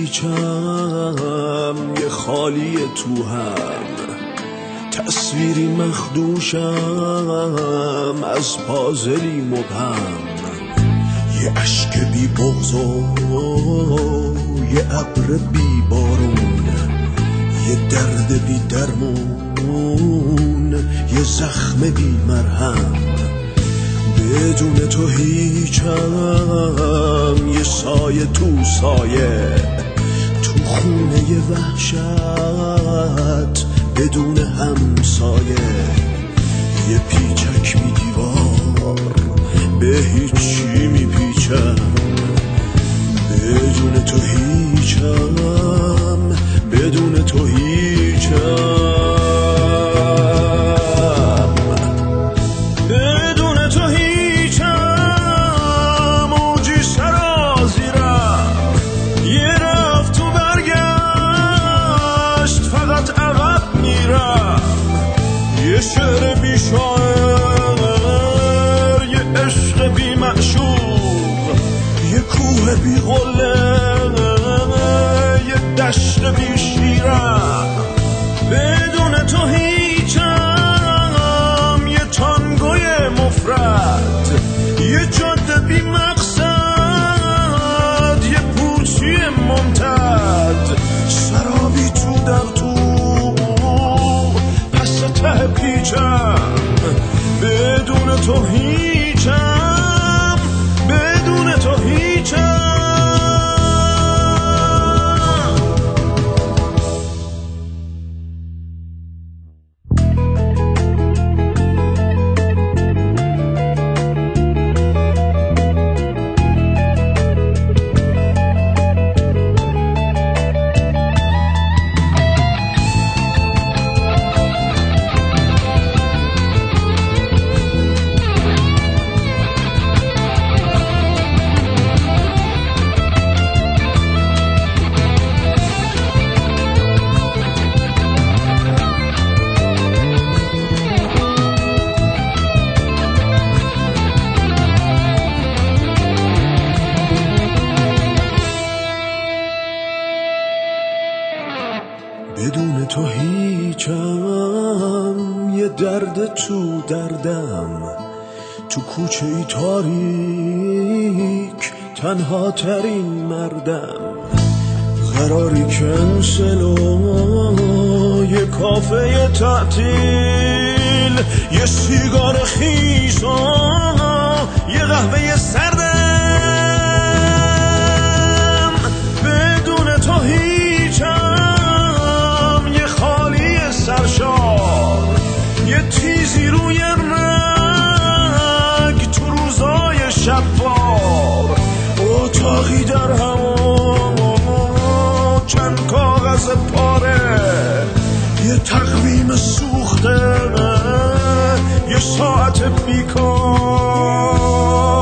هیچم، یه خالی تو هم، تصویری مخدوشم از پازلی مبهم، یه عشق بی بغض و یه ابر بی بارون، یه درد بی درمون، یه زخم بی مرهم. بدون تو هیچم، یه سایه تو سایه، تو خونه یه وحشت بدون همسایه، یه پیچک بی دیوار به هیچی میپیچم. بدون تو هیچم، بدون تو هیچم، بدون تو هیچم. موجی سرازیرم، یه رفت تو برگشت، فقط عقب میرم. یه شعر بی شاعر، یه عشق بی معشوق، یه کوه بی قله، یه دشت بی شیرم. بدون تو هیچم، یه تانگوی مفرد، یه جاده بی مقصد، یه پوچی ممتد، سرابی تو در تو پس ته پیچم. بدون تو هیچم، بدون تو هیچم. بدون تو هیچم، یه درد تو دردم، تو کوچه ای تاریک تنها ترین مردم. قراری کنسل و یه کافه تعطیل، یه سیگار خیس و یه قهوه سردم. بدون تو هیچم، یه خالی سرشار، یه تیزی روی رگ تو روزای شبوار، اتاقی در همون چند کاغذ پاره، یه تقویم سوخته، یه ساعت بیکار.